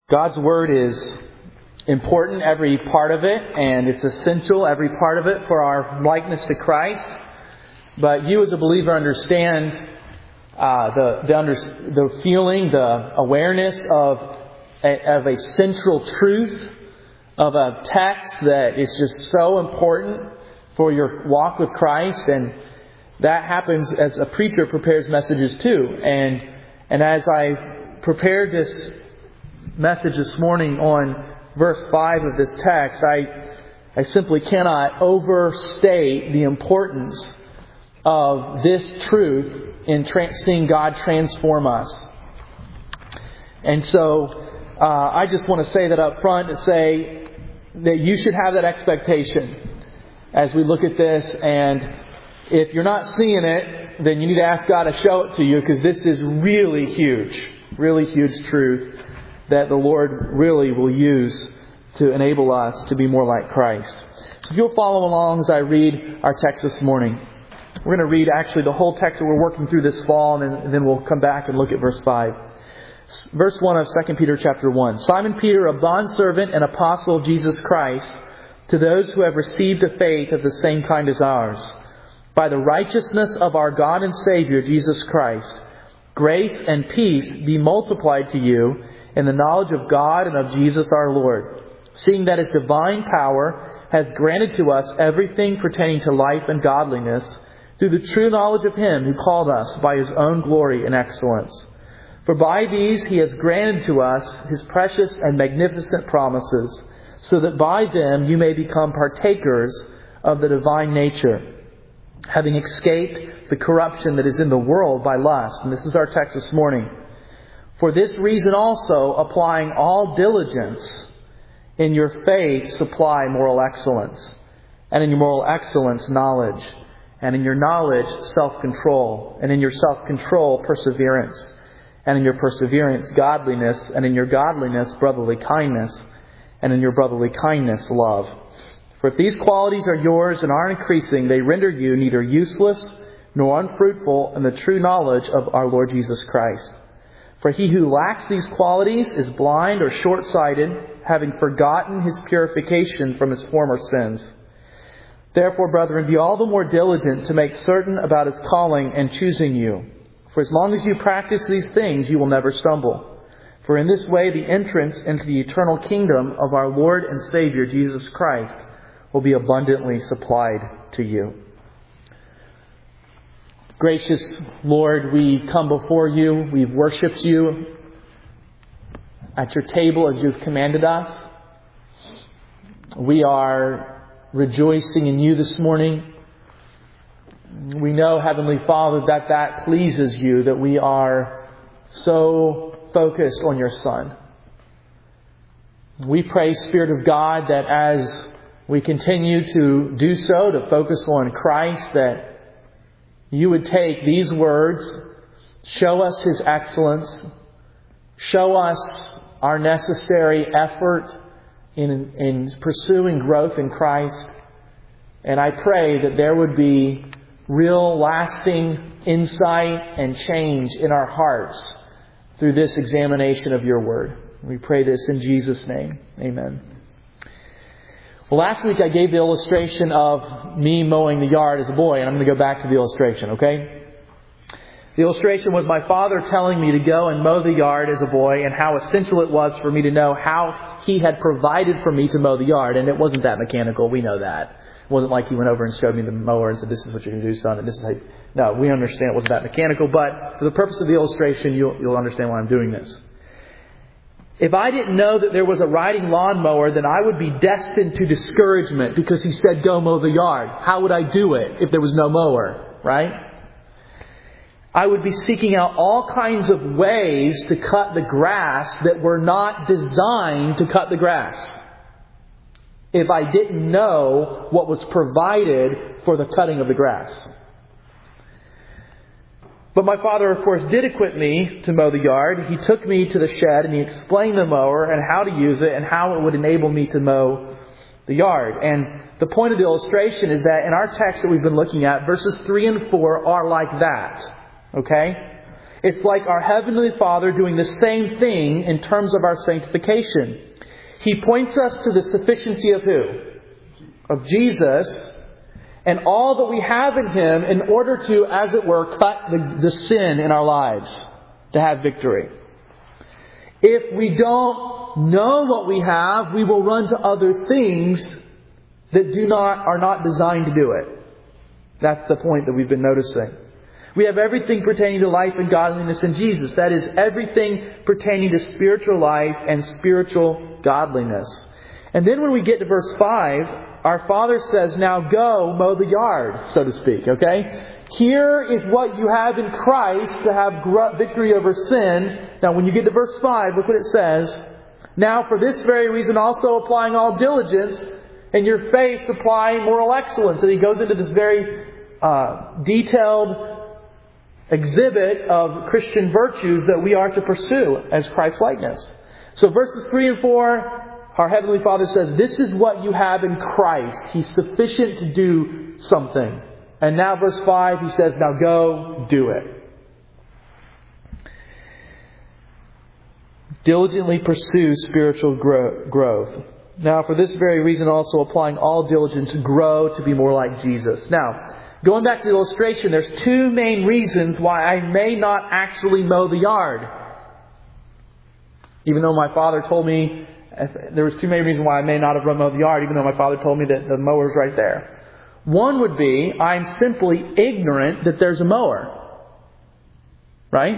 God's Word is important, every part of it, and it's essential, every part of it, for our likeness to Christ. But you as a believer understand the feeling, the awareness of a central truth, of a text that is just so important for your walk with Christ. And that happens as a preacher prepares messages too. And as I prepared this message this morning on verse 5 of this text, I simply cannot overstate the importance of this truth in seeing God transform us. And so I just want to say that up front and say that you should have that expectation as we look at this. And if you're not seeing it, then you need to ask God to show it to you, because this is really huge truth that the Lord really will use to enable us to be more like Christ. So if you'll follow along as I read our text this morning. We're going to read actually the whole text that we're working through this fall, and then we'll come back and look at verse 5. Verse 1 of 2 Peter chapter 1. Simon Peter, a bondservant and apostle of Jesus Christ, to those who have received a faith of the same kind as ours, by the righteousness of our God and Savior Jesus Christ, grace and peace be multiplied to you in the knowledge of God and of Jesus our Lord, seeing that His divine power has granted to us everything pertaining to life and godliness through the true knowledge of Him who called us by His own glory and excellence. For by these He has granted to us His precious and magnificent promises, so that by them you may become partakers of the divine nature, having escaped the corruption that is in the world by lust. And this is our text this morning. For this reason also, applying all diligence, in your faith supply moral excellence, and in your moral excellence knowledge, and in your knowledge self-control, and in your self-control perseverance, and in your perseverance godliness, and in your godliness brotherly kindness, and in your brotherly kindness love. For if these qualities are yours and are increasing, they render you neither useless nor unfruitful in the true knowledge of our Lord Jesus Christ. For he who lacks these qualities is blind or short-sighted, having forgotten his purification from his former sins. Therefore, brethren, be all the more diligent to make certain about His calling and choosing you. For as long as you practice these things, you will never stumble. For in this way the entrance into the eternal kingdom of our Lord and Savior Jesus Christ will be abundantly supplied to you. Gracious Lord, we come before you. We've worshipped you at your table as you've commanded us. We are rejoicing in you this morning. We know, Heavenly Father, that pleases you, that we are so focused on your Son. We pray, Spirit of God, that as we continue to do so, to focus on Christ, that you would take these words, show us His excellence, show us our necessary effort in pursuing growth in Christ. And I pray that there would be real lasting insight and change in our hearts through this examination of your Word. We pray this in Jesus' name. Amen. Well, last week I gave the illustration of me mowing the yard as a boy, and I'm going to go back to the illustration, okay? The illustration was my father telling me to go and mow the yard as a boy, and how essential it was for me to know how he had provided for me to mow the yard. And it wasn't that mechanical. We know that. It wasn't like he went over and showed me the mower and said, this is what you're going to do, son, and this is how you... No, we understand it wasn't that mechanical, but for the purpose of the illustration, you'll understand why I'm doing this. If I didn't know that there was a riding lawnmower, then I would be destined to discouragement, because he said, go mow the yard. How would I do it if there was no mower, right? I would be seeking out all kinds of ways to cut the grass that were not designed to cut the grass, if I didn't know what was provided for the cutting of the grass. But my father, of course, did equip me to mow the yard. He took me to the shed and he explained the mower and how to use it and how it would enable me to mow the yard. And the point of the illustration is that in our text that we've been looking at, verses 3 and 4 are like that. Okay? It's like our Heavenly Father doing the same thing in terms of our sanctification. He points us to the sufficiency of who? Of Jesus, and all that we have in Him in order to, as it were, cut the sin in our lives to have victory. If we don't know what we have, we will run to other things that are not designed to do it. That's the point that we've been noticing. We have everything pertaining to life and godliness in Jesus. That is, everything pertaining to spiritual life and spiritual godliness. And then when we get to verse 5, our Father says, now go mow the yard, so to speak. Okay? Here is what you have in Christ to have victory over sin. Now when you get to verse 5, look what it says. Now for this very reason also applying all diligence, and your faith supplying moral excellence. And he goes into this very detailed exhibit of Christian virtues that we are to pursue as Christ-likeness. So verses 3 and 4, our Heavenly Father says, this is what you have in Christ. He's sufficient to do something. And now verse 5, He says, now go do it. Diligently pursue spiritual growth. Now for this very reason also applying all diligence, grow to be more like Jesus. Now, going back to the illustration, there's two main reasons why I may not actually mow the yard. Even though my father told me, there was two main reasons why I may not have mowed the yard, even though my father told me that the mower's right there. One would be, I'm simply ignorant that there's a mower. Right?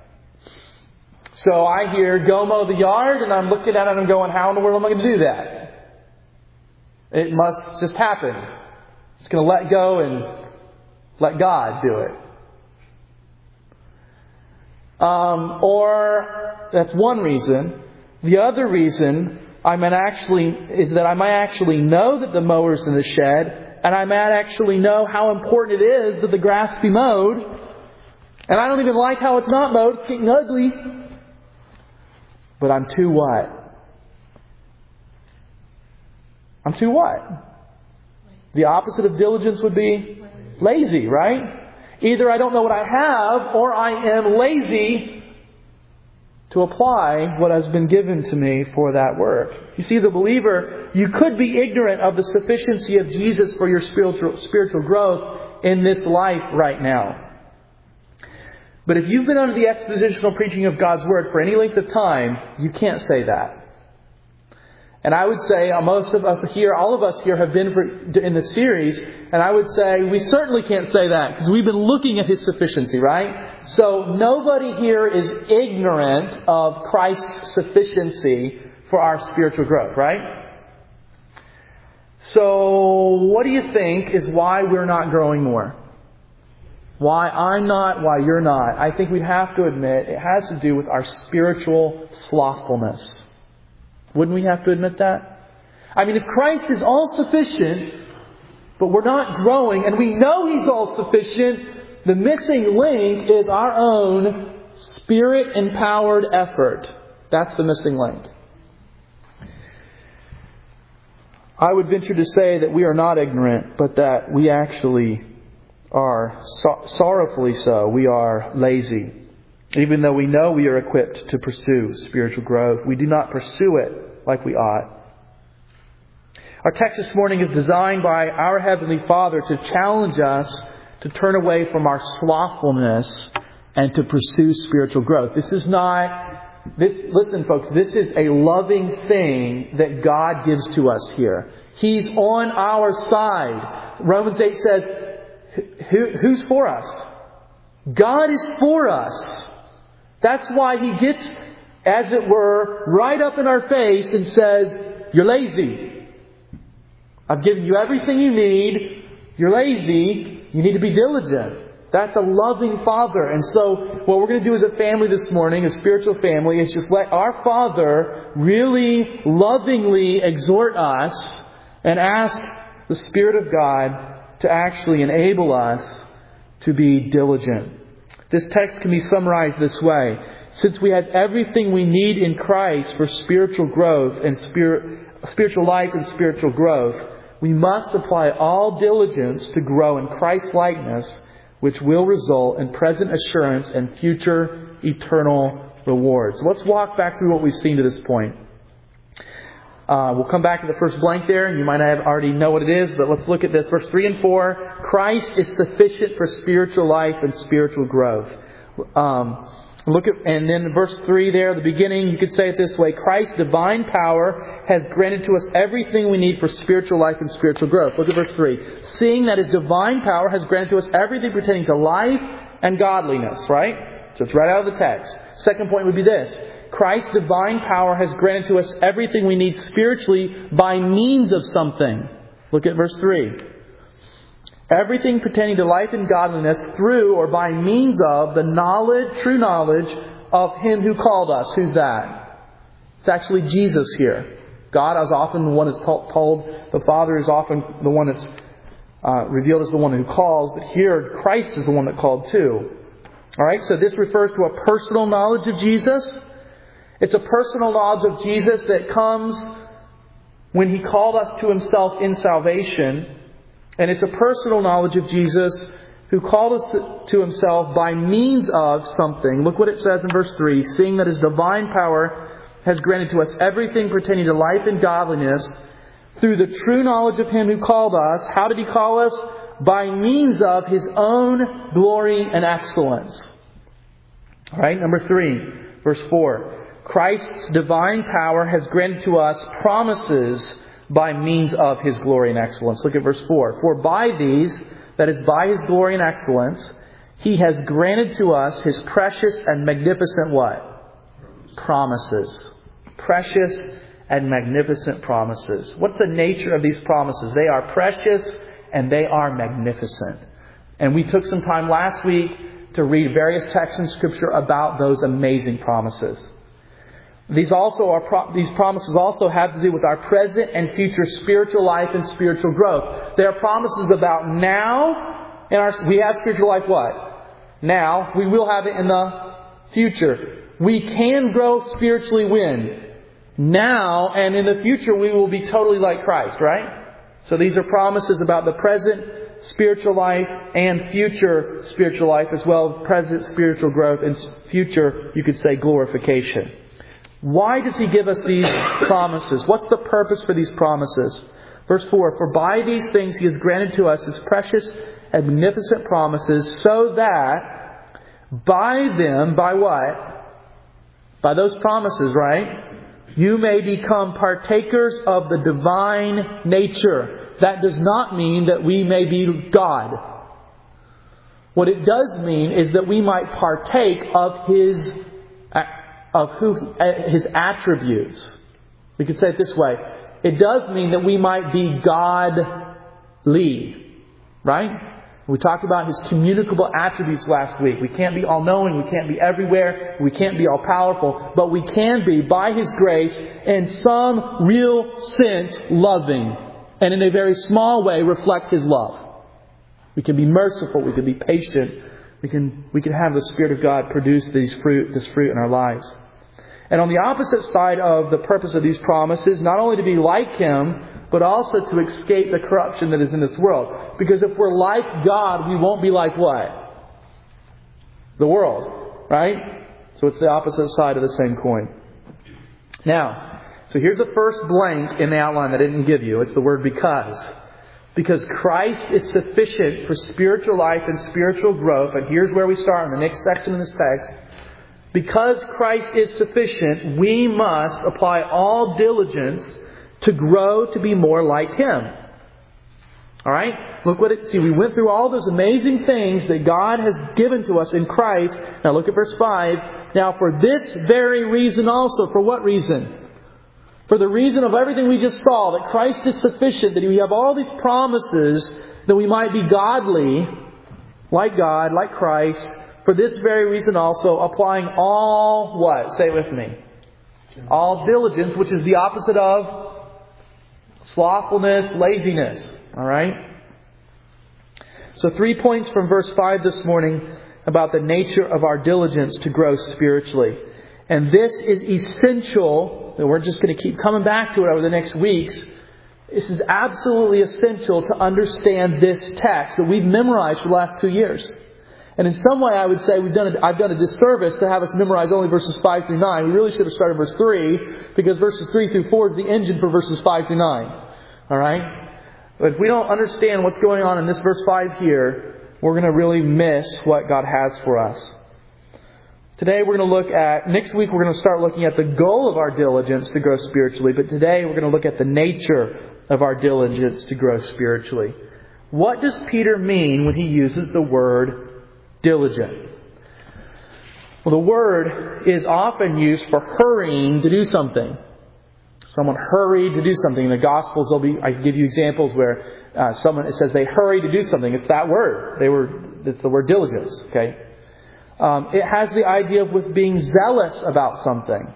So I hear, go mow the yard, and I'm looking at it and I'm going, how in the world am I going to do that? It must just happen. It's going to let go and let God do it. Or that's one reason. The other reason is that I might actually know that the mower's in the shed, and I might actually know how important it is that the grass be mowed, and I don't even like how it's not mowed. It's getting ugly. But I'm too what? I'm too what? The opposite of diligence would be lazy, right? Either I don't know what I have, or I am lazy to apply what has been given to me for that work. You see, as a believer, you could be ignorant of the sufficiency of Jesus for your spiritual growth in this life right now. But if you've been under the expositional preaching of God's Word for any length of time, you can't say that. And I would say most of us here, all of us here have been in the series, and I would say we certainly can't say that because we've been looking at His sufficiency, right? So nobody here is ignorant of Christ's sufficiency for our spiritual growth, right? So what do you think is why we're not growing more? Why I'm not, why you're not? I think we'd have to admit it has to do with our spiritual slothfulness. Wouldn't we have to admit that? I mean, if Christ is all sufficient, but we're not growing, and we know He's all sufficient, the missing link is our own Spirit-empowered effort. That's the missing link. I would venture to say that we are not ignorant, but that we actually are sorrowfully so. We are lazy. Even though we know we are equipped to pursue spiritual growth, we do not pursue it like we ought. Our text this morning is designed by our Heavenly Father to challenge us to turn away from our slothfulness and to pursue spiritual growth. Listen folks, this is a loving thing that God gives to us here. He's on our side. Romans 8 says, who's for us? God is for us. That's why He gets, as it were, right up in our face and says, you're lazy. I've given you everything you need. You're lazy. You need to be diligent. That's a loving Father. And so what we're going to do as a family this morning, a spiritual family, is just let our Father really lovingly exhort us and ask the Spirit of God to actually enable us to be diligent. This text can be summarized this way. Since we have everything we need in Christ for spiritual growth and spiritual life and spiritual growth, we must apply all diligence to grow in Christ's likeness, which will result in present assurance and future eternal rewards. Let's walk back through what we've seen to this point. We'll come back to the first blank there, and you might already know what it is, but let's look at this. Verse 3 and 4, Christ is sufficient for spiritual life and spiritual growth. And then in verse 3 there, the beginning, you could say it this way: Christ's divine power has granted to us everything we need for spiritual life and spiritual growth. Look at verse 3. Seeing that His divine power has granted to us everything pertaining to life and godliness, right? So it's right out of the text. Second point would be this: Christ's divine power has granted to us everything we need spiritually by means of something. Look at verse 3. Everything pertaining to life and godliness through or by means of the true knowledge of Him who called us. Who's that? It's actually Jesus here. God is often the one that's told. The Father is often the one that's revealed as the one who calls. But here, Christ is the one that called too. Alright, so this refers to a personal knowledge of Jesus. It's a personal knowledge of Jesus that comes when He called us to Himself in salvation. And it's a personal knowledge of Jesus who called us to Himself by means of something. Look what it says in verse 3. Seeing that His divine power has granted to us everything pertaining to life and godliness through the true knowledge of Him who called us. How did He call us? By means of His own glory and excellence. Alright, number 3, verse 4. Christ's divine power has granted to us promises by means of His glory and excellence. Look at verse 4. For by these, that is by His glory and excellence, He has granted to us His precious and magnificent what? Promises. Precious and magnificent promises. What's the nature of these promises? They are precious and they are magnificent. And we took some time last week to read various texts in Scripture about those amazing promises. These promises also have to do with our present and future spiritual life and spiritual growth. They are promises about now. We have spiritual life what? Now. We will have it in the future. We can grow spiritually when? Now, and in the future we will be totally like Christ, right? So these are promises about the present spiritual life and future spiritual life as well. Present spiritual growth and future, you could say, glorification. Why does He give us these promises? What's the purpose for these promises? Verse 4, for by these things He has granted to us His precious and magnificent promises, so that by them, by what? By those promises, right? You may become partakers of the divine nature. That does not mean that we may be God. What it does mean is that we might partake of His attributes. We could say it this way. It does mean that we might be godly. Right? We talked about His communicable attributes last week. We can't be all-knowing. We can't be everywhere. We can't be all-powerful. But we can be, by His grace, in some real sense, loving. And in a very small way, reflect His love. We can be merciful. We can be patient. We can have the Spirit of God produce this fruit in our lives. And on the opposite side of the purpose of these promises, not only to be like Him, but also to escape the corruption that is in this world. Because if we're like God, we won't be like what? The world. Right? So it's the opposite side of the same coin. Now, so here's the first blank in the outline that I didn't give you. It's the word because. Because Christ is sufficient for spiritual life and spiritual growth. And here's where we start in the next section of this text. Because Christ is sufficient, we must apply all diligence to grow to be more like Him. Alright? Look what see, we went through all those amazing things that God has given to us in Christ. Now look at verse 5. Now for this very reason also. For what reason? For the reason of everything we just saw, that Christ is sufficient, that we have all these promises that we might be godly, like God, like Christ. For this very reason also, applying all what? Say it with me. All diligence, which is the opposite of slothfulness, laziness. Alright? So 3 points from verse 5 this morning about the nature of our diligence to grow spiritually. And this is essential, and we're just going to keep coming back to it over the next weeks. This is absolutely essential to understand this text that we've memorized for the last 2 years. And in some way I would say I've done a disservice to have us memorize only verses 5 through 9. We really should have started verse 3, because verses 3 through 4 is the engine for verses 5 through 9. Alright? But if we don't understand what's going on in this verse 5 here, we're going to really miss what God has for us. Today next week we're going to start looking at the goal of our diligence to grow spiritually. But today we're going to look at the nature of our diligence to grow spiritually. What does Peter mean when he uses the word diligent? Well, the word is often used for hurrying to do something. Someone hurried to do something. In the Gospels, I can give you examples where it says they hurried to do something. It's that word. It's the word diligence. Okay. It has the idea of with being zealous about something.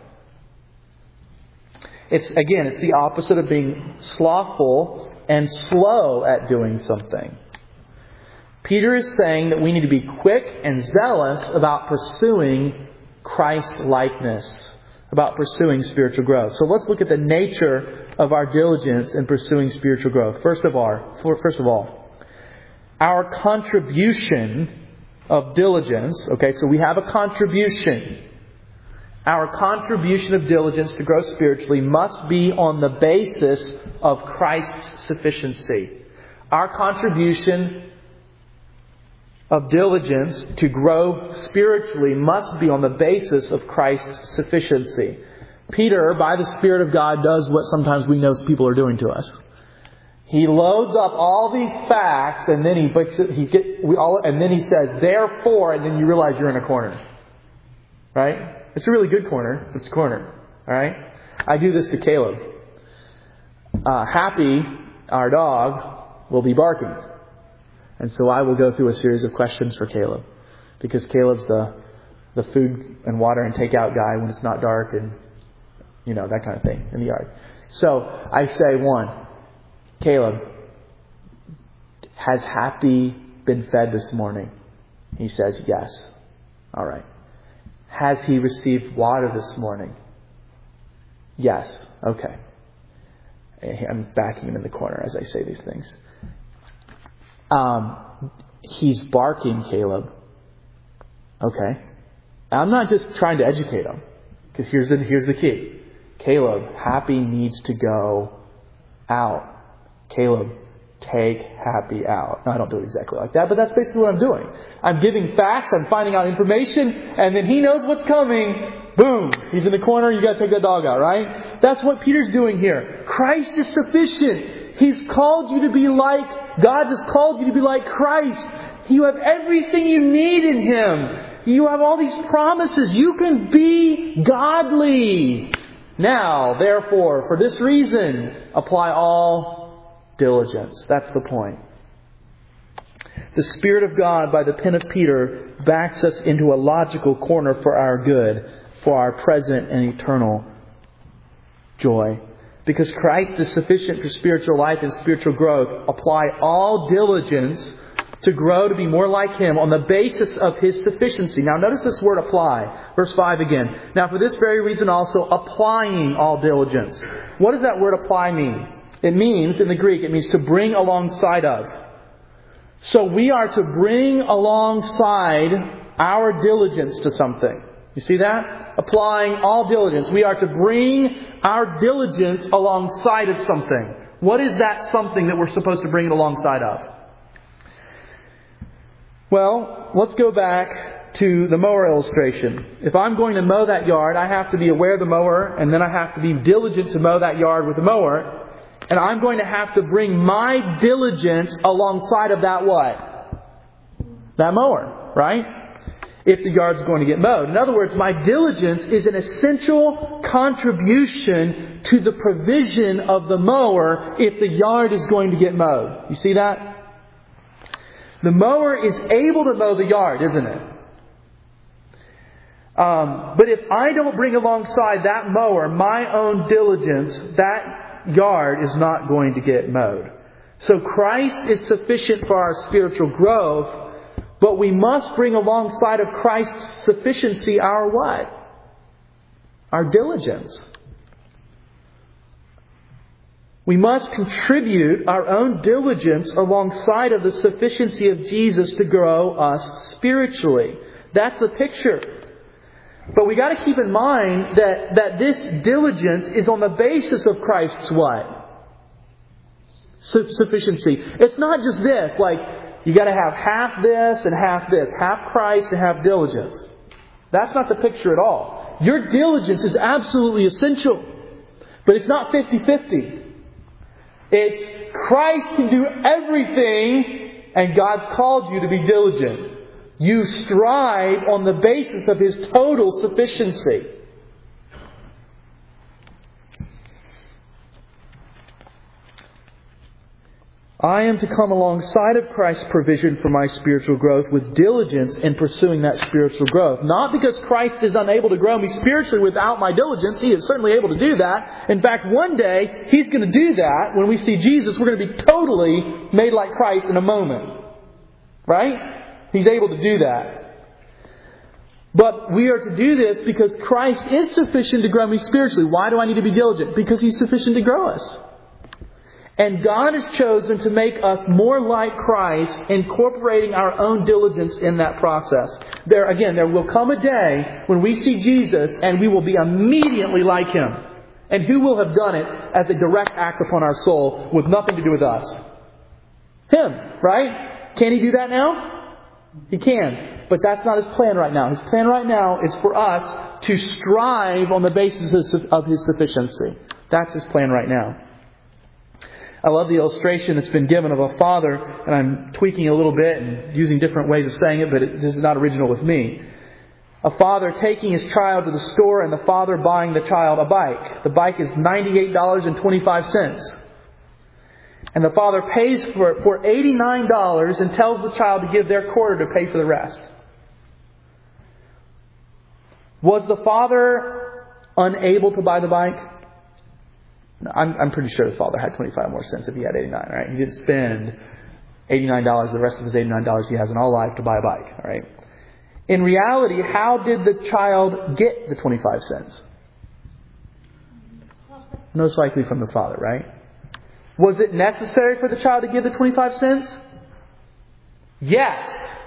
It's the opposite of being slothful and slow at doing something. Peter is saying that we need to be quick and zealous about pursuing Christ-likeness, about pursuing spiritual growth. So let's look at the nature of our diligence in pursuing spiritual growth. First of all, our contribution of diligence. Okay, so we have a contribution. Our contribution of diligence to grow spiritually must be on the basis of Christ's sufficiency. Our contribution of diligence to grow spiritually must be on the basis of Christ's sufficiency. Peter, by the Spirit of God, does what sometimes we know people are doing to us. He loads up all these facts, and then he says, therefore, and then you realize you're in a corner. Right? It's a really good corner. It's a corner. Alright? I do this to Caleb. Happy, our dog, will be barking. And so I will go through a series of questions for Caleb. Because Caleb's the food and water and takeout guy when it's not dark and, that kind of thing in the yard. So I say, 1, Caleb, has Happy been fed this morning? He says, yes. All right. Has he received water this morning? Yes. Okay. I'm backing him in the corner as I say these things. He's barking, Caleb. Okay. I'm not just trying to educate him. Because here's the key. Caleb, Happy needs to go out. Caleb, take Happy out. No, I don't do it exactly like that, but that's basically what I'm doing. I'm giving facts, I'm finding out information, and then he knows what's coming. Boom! He's in the corner, you gotta take that dog out, right? That's what Peter's doing here. Christ is sufficient. He's called you to be God has called you to be like Christ. You have everything you need in Him. You have all these promises. You can be godly. Now, therefore, for this reason, apply all diligence. That's the point. The Spirit of God, by the pen of Peter, backs us into a logical corner for our good, for our present and eternal joy. Because Christ is sufficient for spiritual life and spiritual growth, apply all diligence to grow to be more like Him on the basis of His sufficiency. Now notice this word apply. Verse 5 again. Now for this very reason also, applying all diligence. What does that word apply mean? It means, in the Greek, it means to bring alongside of. So we are to bring alongside our diligence to something. You see that? Applying all diligence. We are to bring our diligence alongside of something. What is that something that we're supposed to bring it alongside of? Well, let's go back to the mower illustration. If I'm going to mow that yard, I have to be aware of the mower, and then I have to be diligent to mow that yard with the mower. And I'm going to have to bring my diligence alongside of that what? That mower, right? If the yard's going to get mowed. In other words, my diligence is an essential contribution to the provision of the mower if the yard is going to get mowed. You see that? The mower is able to mow the yard, isn't it? But if I don't bring alongside that mower my own diligence, that yard is not going to get mowed. So Christ is sufficient for our spiritual growth, but we must bring alongside of Christ's sufficiency our what? Our diligence. We must contribute our own diligence alongside of the sufficiency of Jesus to grow us spiritually. That's the picture. But we got to keep in mind that this diligence is on the basis of Christ's what? Sufficiency. It's not just this, like you got to have half this and half this, half Christ and half diligence. That's not the picture at all. Your diligence is absolutely essential, but it's not 50-50. It's Christ can do everything, and God's called you to be diligent. You strive on the basis of His total sufficiency. I am to come alongside of Christ's provision for my spiritual growth with diligence in pursuing that spiritual growth. Not because Christ is unable to grow me spiritually without my diligence. He is certainly able to do that. In fact, one day, He's going to do that. When we see Jesus, we're going to be totally made like Christ in a moment. Right? He's able to do that. But we are to do this because Christ is sufficient to grow me spiritually. Why do I need to be diligent? Because He's sufficient to grow us. And God has chosen to make us more like Christ, incorporating our own diligence in that process. There will come a day when we see Jesus and we will be immediately like Him. And who will have done it as a direct act upon our soul with nothing to do with us? Him, right? Can He do that now? He can. But that's not His plan right now. His plan right now is for us to strive on the basis of His sufficiency. That's His plan right now. I love the illustration that's been given of a father, and I'm tweaking a little bit and using different ways of saying it, but this is not original with me. A father taking his child to the store and the father buying the child a bike. The bike is $98.25. And the father pays for it for $89 and tells the child to give their quarter to pay for the rest. Was the father unable to buy the bike? I'm pretty sure the father had 25 more cents if he had 89, right? He didn't spend $89, the rest of his $89 he has in all life to buy a bike, all right? In reality, how did the child get the 25 cents? Most likely from the father, right? Was it necessary for the child to give the 25 cents? Yes.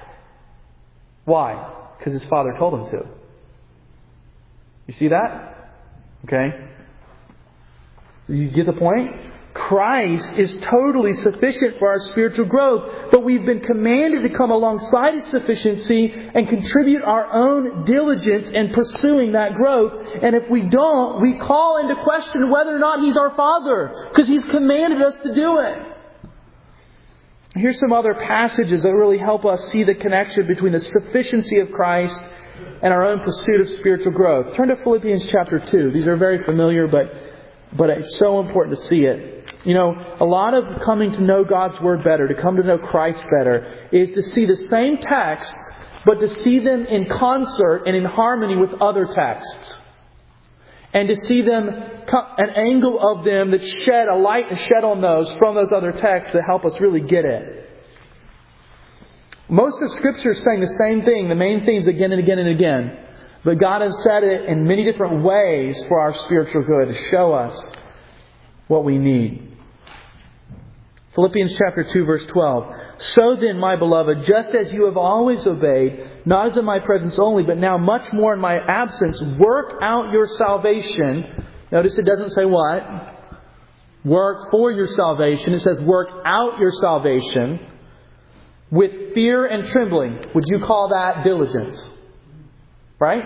Why? Because his father told him to. You see that? Okay. You get the point? Christ is totally sufficient for our spiritual growth, but we've been commanded to come alongside His sufficiency and contribute our own diligence in pursuing that growth. And if we don't, we call into question whether or not He's our Father, because He's commanded us to do it. Here's some other passages that really help us see the connection between the sufficiency of Christ and our own pursuit of spiritual growth. Turn to Philippians chapter 2. These are very familiar, but it's so important to see it. You know, a lot of coming to know God's Word better, to come to know Christ better, is to see the same texts, but to see them in concert and in harmony with other texts. And to see them, an angle of them that shed a light and shed on those from those other texts that help us really get it. Most of Scripture is saying the same thing, the main themes again and again and again. But God has said it in many different ways for our spiritual good, to show us what we need. Philippians chapter 2, verse 12. So then, my beloved, just as you have always obeyed, not as in my presence only, but now much more in my absence, work out your salvation. Notice it doesn't say what? Work for your salvation. It says work out your salvation with fear and trembling. Would you call that diligence? Right?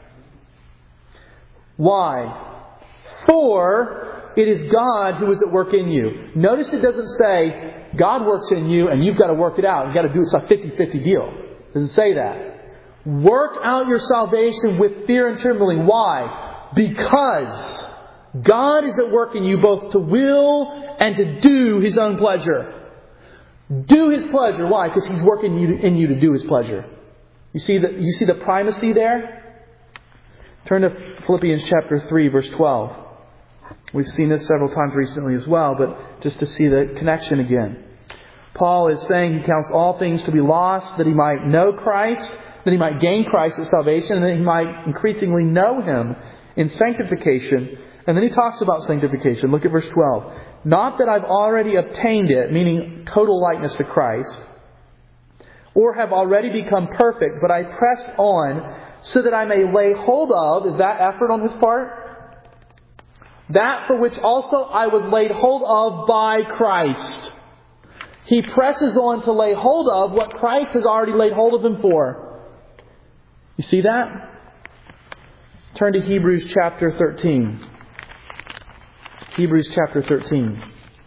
Why? For it is God who is at work in you. Notice it doesn't say God works in you and you've got to work it out. You've got to do it. It's a 50-50 deal. It doesn't say that. Work out your salvation with fear and trembling. Why? Because God is at work in you both to will and to do His own pleasure. Do His pleasure. Why? Because He's working in you to do His pleasure. You see the primacy there? Turn to Philippians chapter 3, verse 12. We've seen this several times recently as well, but just to see the connection again. Paul is saying he counts all things to be lost, that he might know Christ, that he might gain Christ as salvation, and that he might increasingly know Him in sanctification, And then he talks about sanctification. Look at verse 12. Not that I've already obtained it, meaning total likeness to Christ, or have already become perfect, but I press on so that I may lay hold of, is that effort on his part? That for which also I was laid hold of by Christ. He presses on to lay hold of what Christ has already laid hold of him for. You see that? Turn to Hebrews chapter 13. Hebrews chapter 13.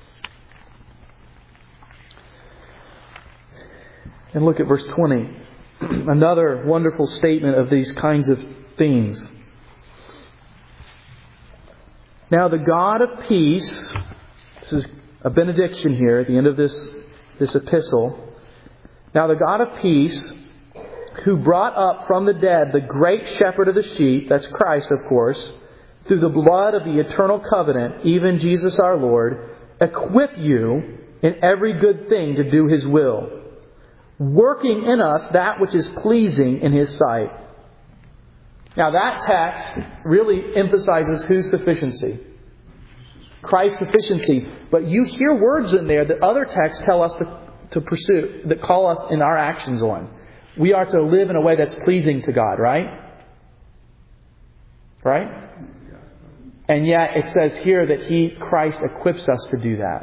And look at verse 20. Another wonderful statement of these kinds of themes. Now the God of peace, this is a benediction here at the end of this epistle. Now the God of peace, who brought up from the dead the great shepherd of the sheep, that's Christ of course, through the blood of the eternal covenant, even Jesus our Lord, equip you in every good thing to do His will, working in us that which is pleasing in His sight. Now that text really emphasizes whose sufficiency? Christ's sufficiency. But you hear words in there that other texts tell us to pursue, that call us in our actions on. We are to live in a way that's pleasing to God, right? Right? And yet it says here that Christ equips us to do that.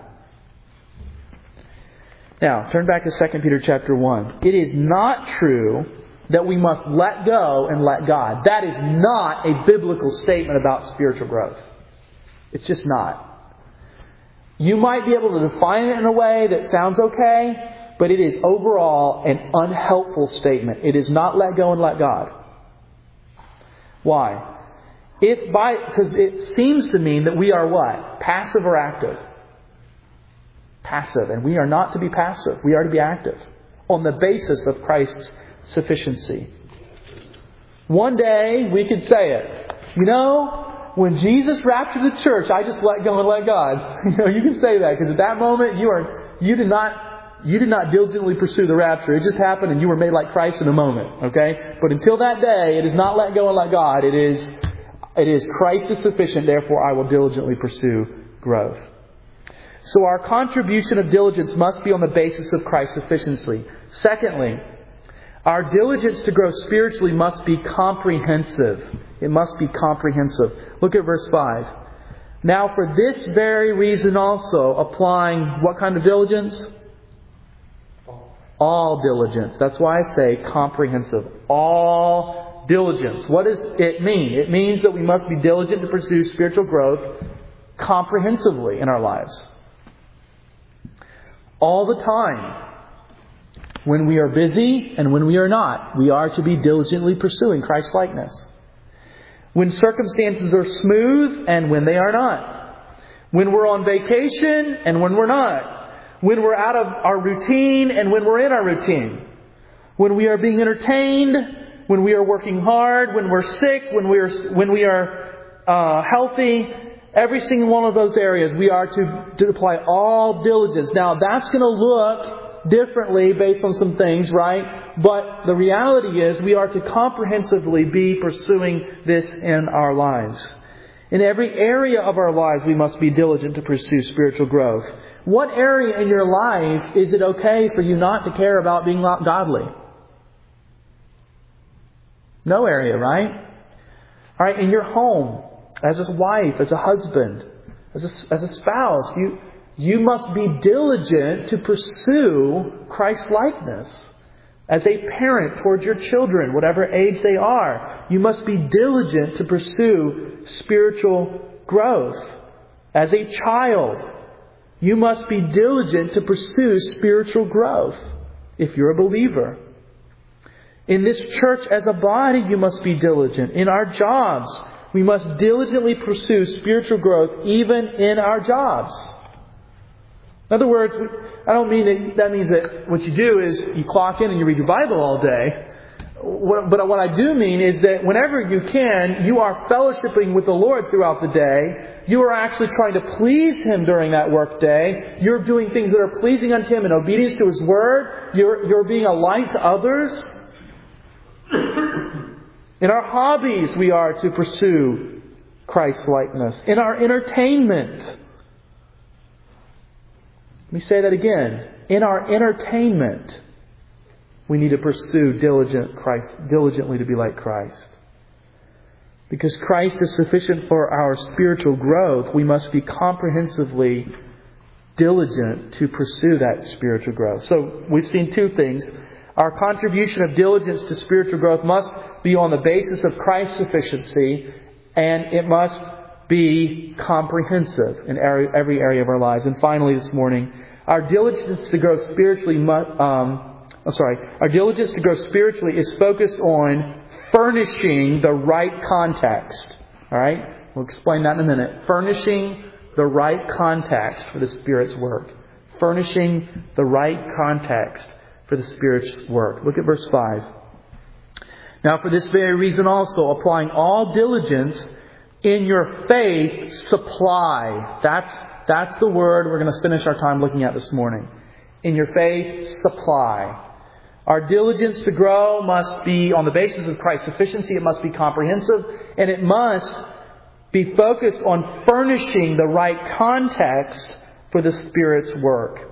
Now, turn back to 2 Peter chapter 1. It is not true that we must let go and let God. That is not a biblical statement about spiritual growth. It's just not. You might be able to define it in a way that sounds okay, but it is overall an unhelpful statement. It is not let go and let God. Why? Because it seems to mean that we are what? Passive or active? Passive. And we are not to be passive. We are to be active on the basis of Christ's sufficiency. One day we could say it. You know, when Jesus raptured the church, I just let go and let God. You can say that because at that moment you did not diligently pursue the rapture. It just happened and you were made like Christ in a moment. Okay? But until that day, it is not let go and let God. It is Christ is sufficient, therefore I will diligently pursue growth. So our contribution of diligence must be on the basis of Christ's sufficiency. Secondly, our diligence to grow spiritually must be comprehensive. It must be comprehensive. Look at verse 5. Now for this very reason also, applying what kind of diligence? All diligence. That's why I say comprehensive. All diligence. What does it mean? It means that we must be diligent to pursue spiritual growth comprehensively in our lives. All the time. When we are busy and when we are not, we are to be diligently pursuing Christ-likeness. When circumstances are smooth and when they are not. When we're on vacation and when we're not. When we're out of our routine and when we're in our routine. When we are being entertained, when we are working hard, when we're sick, when we are healthy. Every single one of those areas we are to apply all diligence. Now that's going to look differently based on some things, right? But the reality is we are to comprehensively be pursuing this in our lives. In every area of our lives we must be diligent to pursue spiritual growth. What area in your life is it okay for you not to care about being godly? No area, right? All right, in your home, as a wife, as a husband, as a spouse, you must be diligent to pursue Christ-likeness. As a parent towards your children, whatever age they are, you must be diligent to pursue spiritual growth. As a child, you must be diligent to pursue spiritual growth if you're a believer. In this church as a body, you must be diligent. In our jobs, we must diligently pursue spiritual growth even in our jobs. In other words, I don't mean that means that what you do is you clock in and you read your Bible all day. But what I do mean is that whenever you can, you are fellowshipping with the Lord throughout the day. You are actually trying to please Him during that work day. You're doing things that are pleasing unto Him in obedience to His Word. You're being a light to others. In our hobbies, we are to pursue Christ-likeness. In our entertainment. Let me say that again. In our entertainment, we need to pursue diligently to be like Christ. Because Christ is sufficient for our spiritual growth, we must be comprehensively diligent to pursue that spiritual growth. So we've seen two things. Our contribution of diligence to spiritual growth must be on the basis of Christ's sufficiency, and it must be comprehensive in every area of our lives. And finally this morning, our diligence to grow spiritually is focused on furnishing the right context. All right? We'll explain that in a minute. Furnishing the right context for the Spirit's work. Furnishing the right context for the Spirit's work. Look at verse 5. Now for this very reason also, applying all diligence, in your faith supply. That's the word we're going to finish our time looking at this morning. In your faith supply. Our diligence to grow must be on the basis of Christ's sufficiency. It must be comprehensive. And it must be focused on furnishing the right context for the Spirit's work.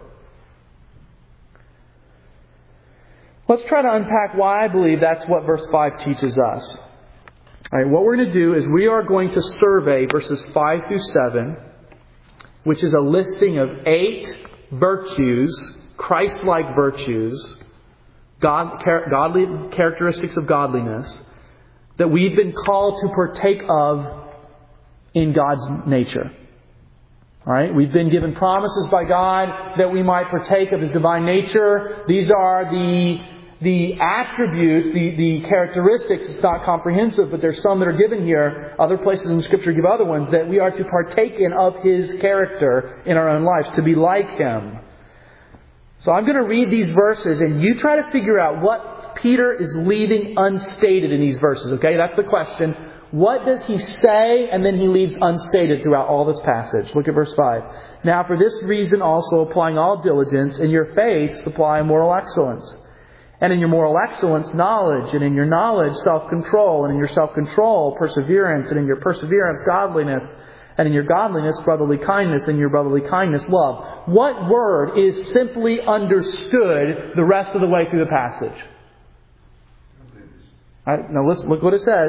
Let's try to unpack why I believe that's what verse 5 teaches us. All right, what we're going to do is we are going to survey verses 5 through 7, which is a listing of 8 virtues, Christ-like virtues, godly characteristics of godliness, that we've been called to partake of in God's nature. All right, we've been given promises by God that we might partake of His divine nature. These are the attributes, the characteristics. It's not comprehensive, but there's some that are given here. Other places in Scripture give other ones that we are to partake in of His character in our own lives, to be like Him. So I'm going to read these verses, and you try to figure out what Peter is leaving unstated in these verses. Okay, that's the question. What does he say and then he leaves unstated throughout all this passage? Look at verse 5. Now for this reason also, applying all diligence, in your faith supply moral excellence. And in your moral excellence, knowledge. And in your knowledge, self-control. And in your self-control, perseverance. And in your perseverance, godliness. And in your godliness, brotherly kindness. And in your brotherly kindness, love. What word is simply understood the rest of the way through the passage? All right, now let's look what it says.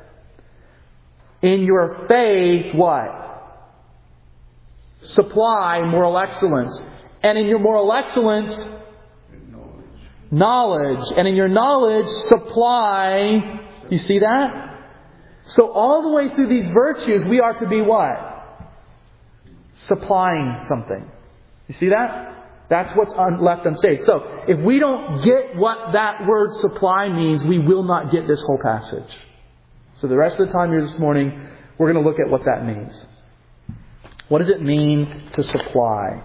In your faith, what? Supply moral excellence. And in your moral excellence, knowledge. And in your knowledge, supply. You see that? So all the way through these virtues, we are to be what? Supplying something. You see that? That's what's left unstated. So if we don't get what that word supply means, we will not get this whole passage. So the rest of the time here this morning, we're going to look at what that means. What does it mean to supply?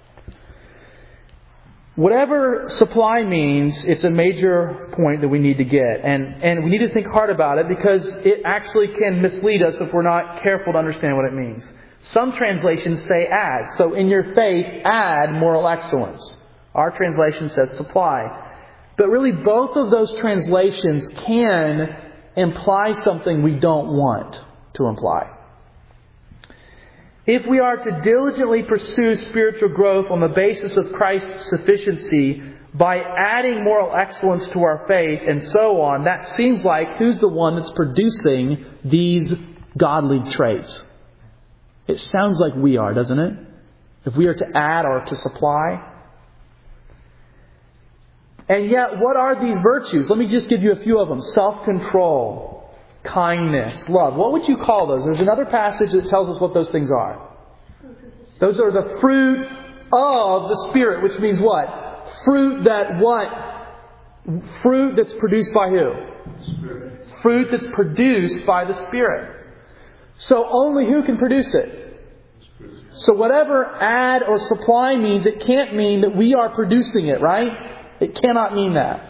Whatever supply means, it's a major point that we need to get. And we need to think hard about it because it actually can mislead us if we're not careful to understand what it means. Some translations say add. So in your faith, add moral excellence. Our translation says supply. But really both of those translations can imply something we don't want to imply. If we are to diligently pursue spiritual growth on the basis of Christ's sufficiency by adding moral excellence to our faith and so on, that seems like who's the one that's producing these godly traits? It sounds like we are, doesn't it? If we are to add or to supply. And yet, what are these virtues? Let me just give you a few of them. Self-control, kindness, love. What would you call those? There's another passage that tells us what those things are. Those are the fruit of the Spirit, which means what? Fruit that what? Fruit that's produced by who? Spirit. Fruit that's produced by the Spirit. So only who can produce it? So whatever add or supply means, it can't mean that we are producing it, right? It cannot mean that.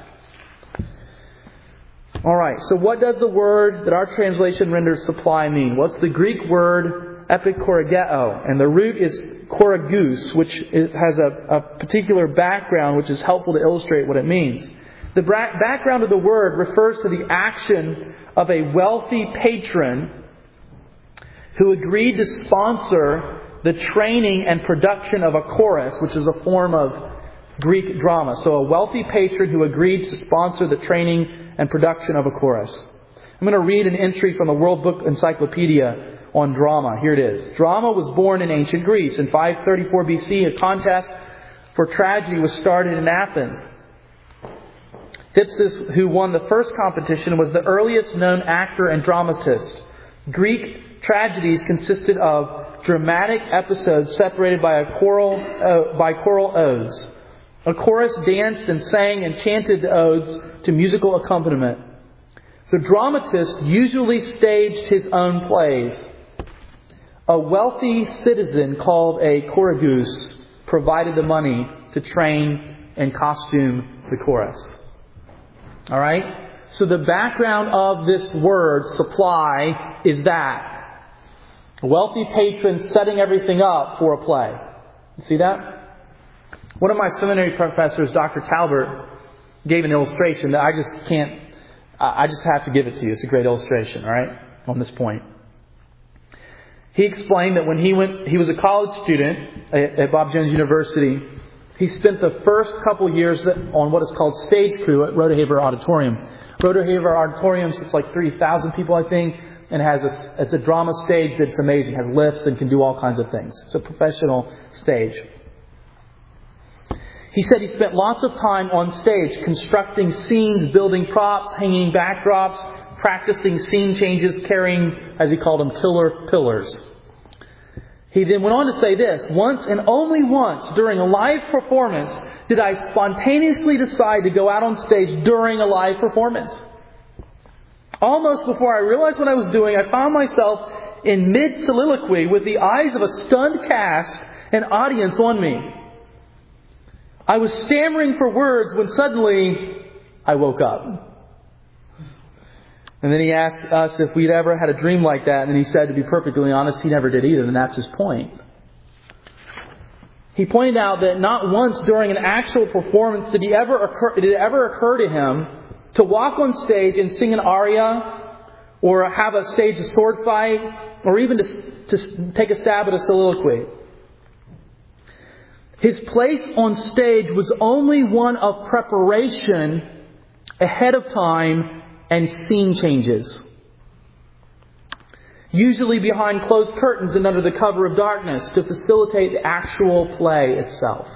Alright, so what does the word that our translation renders supply mean? What's the Greek word epikorageo? And the root is koragous, which has a particular background which is helpful to illustrate what it means. The background of the word refers to the action of a wealthy patron who agreed to sponsor the training and production of a chorus, which is a form of Greek drama. So a wealthy patron who agreed to sponsor the training and production of a chorus. I'm going to read an entry from the World Book Encyclopedia on drama. Here it is. Drama was born in ancient Greece. In 534 BC, a contest for tragedy was started in Athens. Thipsis, who won the first competition, was the earliest known actor and dramatist. Greek tragedies consisted of dramatic episodes separated by choral odes. A chorus danced and sang and chanted the odes to musical accompaniment. The dramatist usually staged his own plays. A wealthy citizen called a choragus provided the money to train and costume the chorus. All right? So the background of this word, supply, is that. A wealthy patron setting everything up for a play. You see that? One of my seminary professors, Dr. Talbert, gave an illustration that I just have to give it to you. It's a great illustration, all right, on this point. He explained that when he was a college student at Bob Jones University, he spent the first couple years on what is called stage crew at Rodeheaver Auditorium. Rodeheaver Auditorium sits like 3,000 people, I think, and it's a drama stage that's amazing. It has lifts and can do all kinds of things. It's a professional stage. He said he spent lots of time on stage constructing scenes, building props, hanging backdrops, practicing scene changes, carrying, as he called them, killer pillars. He then went on to say this: once and only once during a live performance did I spontaneously decide to go out on stage during a live performance. Almost before I realized what I was doing, I found myself in mid-soliloquy with the eyes of a stunned cast and audience on me. I was stammering for words when suddenly I woke up. And then he asked us if we'd ever had a dream like that. And he said, to be perfectly honest, he never did either. And that's his point. He pointed out that not once during an actual performance did it ever occur to him to walk on stage and sing an aria, or have a stage a sword fight, or even to take a stab at a soliloquy. His place on stage was only one of preparation ahead of time and scene changes. Usually behind closed curtains and under the cover of darkness to facilitate the actual play itself.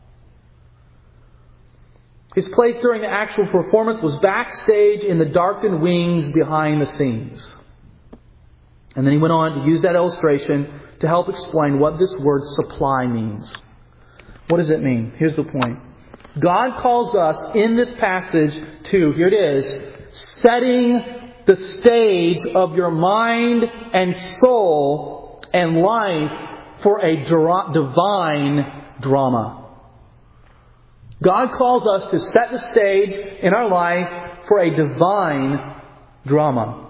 His place during the actual performance was backstage in the darkened wings behind the scenes. And then he went on to use that illustration to help explain what this word supply means. What does it mean? Here's the point. God calls us in this passage to, here it is, setting the stage of your mind and soul and life for a divine drama. God calls us to set the stage in our life for a divine drama.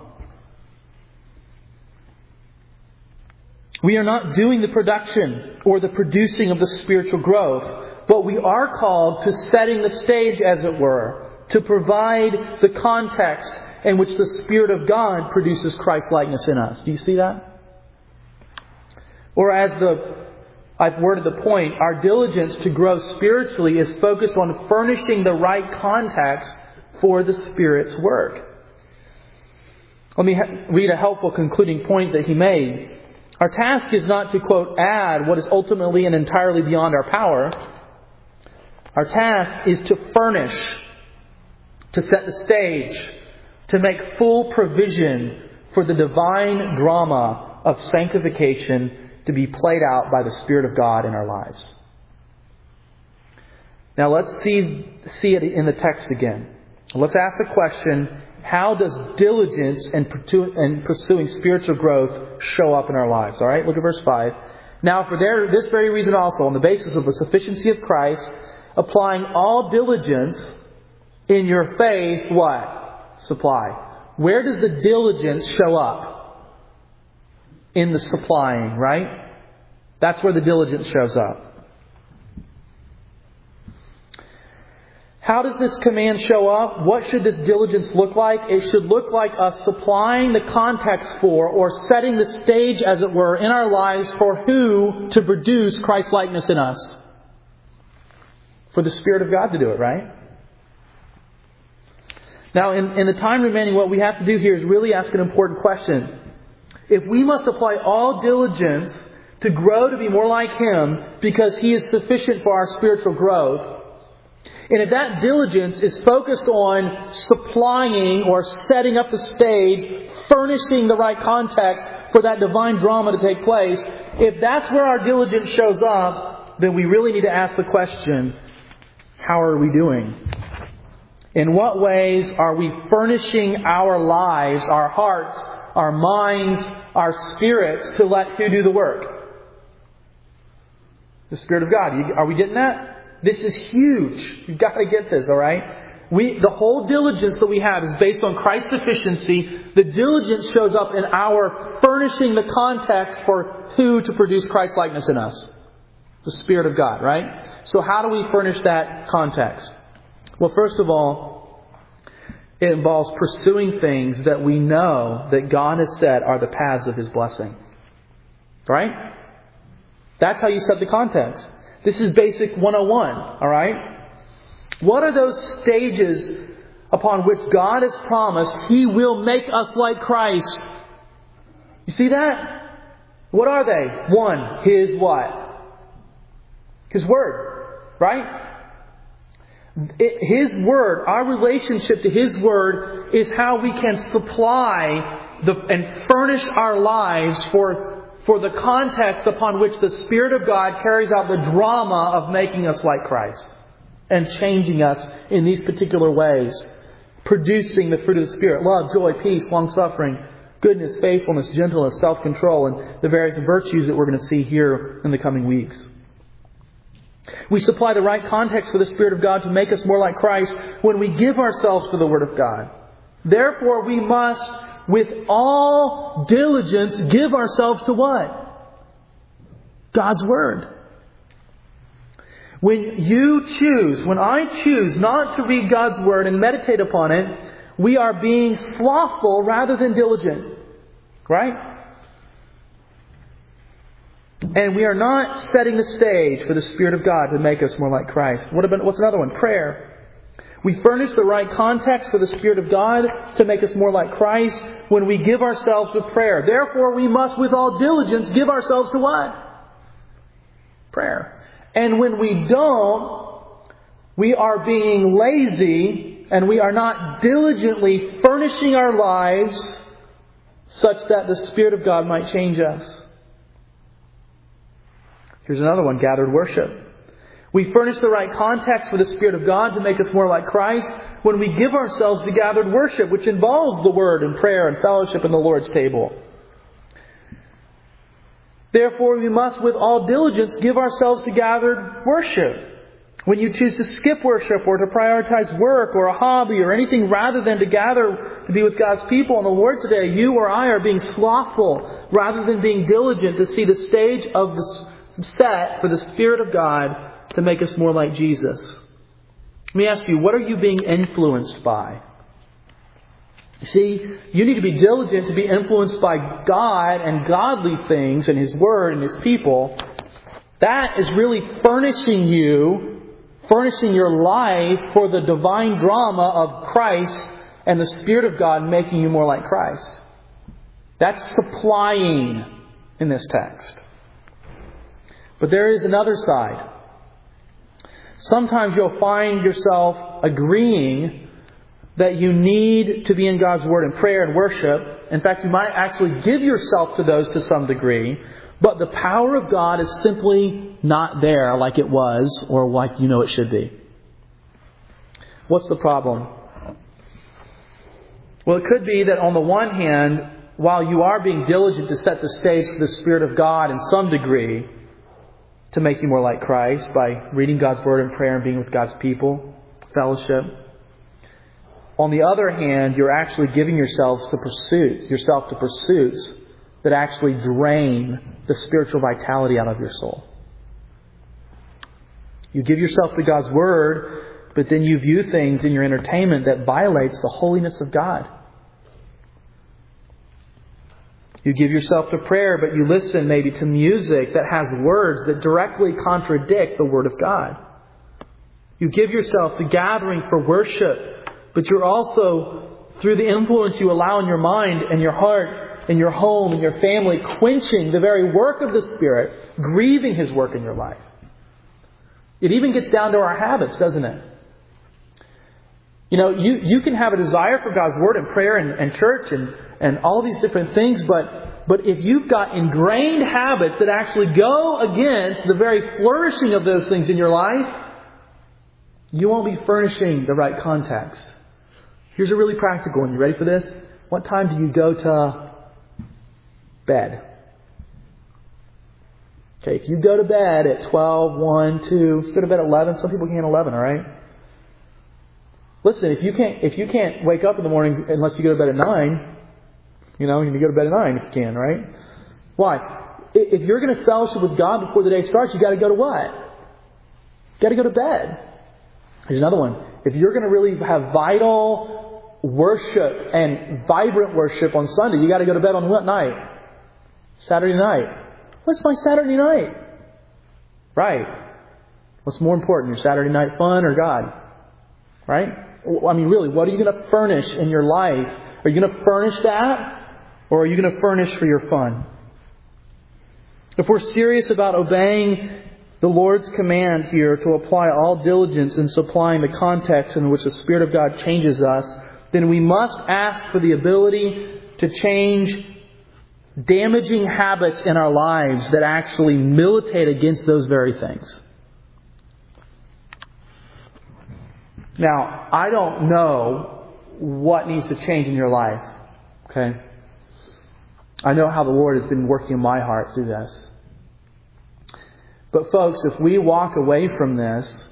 We are not doing the production or the producing of the spiritual growth, but we are called to setting the stage, as it were, to provide the context in which the Spirit of God produces Christ-likeness in us. Do you see that? Or as I've worded the point, our diligence to grow spiritually is focused on furnishing the right context for the Spirit's work. Let me read a helpful concluding point that he made. Our task is not to, quote, add what is ultimately and entirely beyond our power. Our task is to furnish, to set the stage, to make full provision for the divine drama of sanctification to be played out by the Spirit of God in our lives. Now let's see it in the text again. Let's ask the question, how does diligence in pursuing spiritual growth show up in our lives? All right, look at verse 5. Now for this very reason also, on the basis of the sufficiency of Christ, applying all diligence in your faith, what? Supply. Where does the diligence show up? In the supplying, right? That's where the diligence shows up. How does this command show up? What should this diligence look like? It should look like us supplying the context for, or setting the stage, as it were, in our lives for who to produce Christ-likeness in us. For the Spirit of God to do it, right? Now, in the time remaining, what we have to do here is really ask an important question. If we must apply all diligence to grow to be more like Him because He is sufficient for our spiritual growth, and if that diligence is focused on supplying or setting up the stage, furnishing the right context for that divine drama to take place, if that's where our diligence shows up, then we really need to ask the question, how are we doing? In what ways are we furnishing our lives, our hearts, our minds, our spirits to let who do the work? The Spirit of God. Are we getting that? This is huge. You've got to get this, alright? The whole diligence that we have is based on Christ's sufficiency. The diligence shows up in our furnishing the context for who to produce Christ-likeness in us. The Spirit of God, right? So how do we furnish that context? Well, first of all, it involves pursuing things that we know that God has said are the paths of His blessing. Right? That's how you set the context. This is basic 101, alright? What are those stages upon which God has promised He will make us like Christ? You see that? What are they? One, His what? His Word, right? His Word, our relationship to His Word is how we can supply and furnish our lives for the context upon which the Spirit of God carries out the drama of making us like Christ and changing us in these particular ways, producing the fruit of the Spirit: love, joy, peace, long-suffering, goodness, faithfulness, gentleness, self-control, and the various virtues that we're going to see here in the coming weeks. We supply the right context for the Spirit of God to make us more like Christ when we give ourselves to the Word of God. Therefore, we must, with all diligence, give ourselves to what? God's Word. When I choose not to read God's Word and meditate upon it, we are being slothful rather than diligent. Right? And we are not setting the stage for the Spirit of God to make us more like Christ. What's another one? Prayer. We furnish the right context for the Spirit of God to make us more like Christ when we give ourselves to prayer. Therefore, we must with all diligence give ourselves to what? Prayer. And when we don't, we are being lazy and we are not diligently furnishing our lives such that the Spirit of God might change us. Here's another one: gathered worship. We furnish the right context for the Spirit of God to make us more like Christ when we give ourselves to gathered worship, which involves the Word and prayer and fellowship in the Lord's table. Therefore, we must with all diligence give ourselves to gathered worship. When you choose to skip worship or to prioritize work or a hobby or anything rather than to gather to be with God's people on the Lord's Day, you or I are being slothful rather than being diligent to see the stage of the set for the Spirit of God to make us more like Jesus. Let me ask you, what are you being influenced by? You see, you need to be diligent to be influenced by God and godly things and His Word and His people. That is really furnishing your life for the divine drama of Christ and the Spirit of God making you more like Christ. That's supplying in this text. But there is another side. Sometimes you'll find yourself agreeing that you need to be in God's Word and prayer and worship. In fact, you might actually give yourself to those to some degree, but the power of God is simply not there like it was or like you know it should be. What's the problem? Well, it could be that on the one hand, while you are being diligent to set the stage for the Spirit of God in some degree, to make you more like Christ by reading God's Word and prayer and being with God's people, fellowship. On the other hand, you're actually giving yourself to pursuits that actually drain the spiritual vitality out of your soul. You give yourself to God's Word, but then you view things in your entertainment that violates the holiness of God. You give yourself to prayer, but you listen maybe to music that has words that directly contradict the Word of God. You give yourself to gathering for worship, but you're also, through the influence you allow in your mind and your heart, in your home, in your family, quenching the very work of the Spirit, grieving His work in your life. It even gets down to our habits, doesn't it? You can have a desire for God's Word and prayer and church and all these different things, but if you've got ingrained habits that actually go against the very flourishing of those things in your life, you won't be furnishing the right context. Here's a really practical one. You ready for this? What time do you go to bed? Okay, if you go to bed at 12, 1, 2, if you go to bed at 11, some people can't 11, all right? Listen, if you can't wake up in the morning unless you go to bed at 9, you go to bed at 9 if you can, right? Why? If you're going to fellowship with God before the day starts, you got to go to what? You got to go to bed. Here's another one. If you're going to really have vital worship and vibrant worship on Sunday, you got to go to bed on what night? Saturday night. What's my Saturday night? Right. What's more important, your Saturday night fun or God? Right? I mean, really, what are you going to furnish in your life? Are you going to furnish that? Or are you going to furnish for your fun? If we're serious about obeying the Lord's command here to apply all diligence in supplying the context in which the Spirit of God changes us, then we must ask for the ability to change damaging habits in our lives that actually militate against those very things. Now, I don't know what needs to change in your life. Okay? I know how the Lord has been working in my heart through this. But folks, if we walk away from this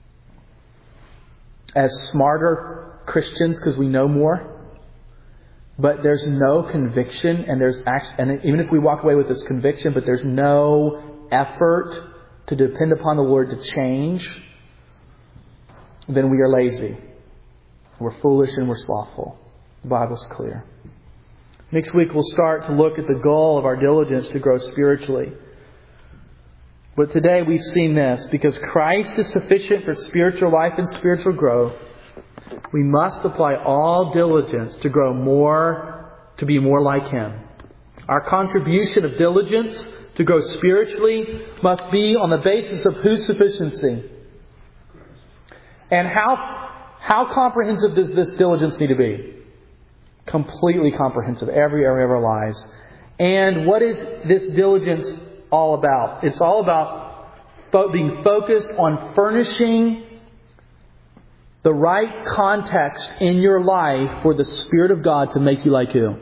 as smarter Christians because we know more, but there's no conviction, and even if we walk away with this conviction, but there's no effort to depend upon the Lord to change, then we are lazy. We're foolish and we're slothful. The Bible's clear. Next week we'll start to look at the goal of our diligence to grow spiritually. But today we've seen this. Because Christ is sufficient for spiritual life and spiritual growth, we must apply all diligence to grow more, to be more like Him. Our contribution of diligence to grow spiritually must be on the basis of whose sufficiency? And how comprehensive does this diligence need to be? Completely comprehensive. Every area of our lives. And what is this diligence all about? It's all about being focused on furnishing the right context in your life for the Spirit of God to make you like who?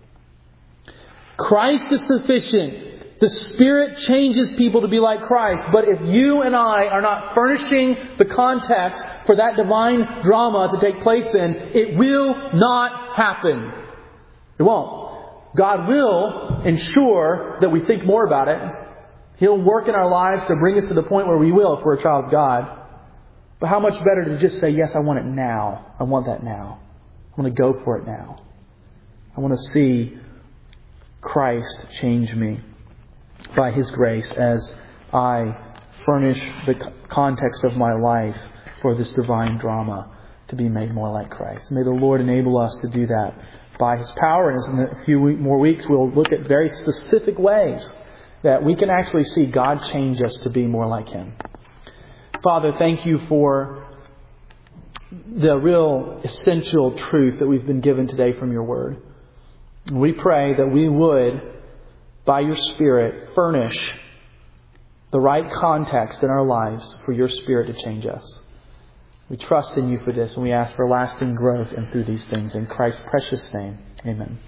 Christ is sufficient. The Spirit changes people to be like Christ. But if you and I are not furnishing the context for that divine drama to take place in, it will not happen. It won't. God will ensure that we think more about it. He'll work in our lives to bring us to the point where we will if we're a child of God. But how much better to just say, yes, I want it now. I want that now. I want to go for it now. I want to see Christ change me by His grace as I furnish the context of my life for this divine drama to be made more like Christ. May the Lord enable us to do that by His power. And in a few more weeks, we'll look at very specific ways that we can actually see God change us to be more like Him. Father, thank You for the real essential truth that we've been given today from Your Word. And we pray that we would, by Your Spirit, furnish the right context in our lives for Your Spirit to change us. We trust in You for this, and we ask for lasting growth and through these things. In Christ's precious name, amen.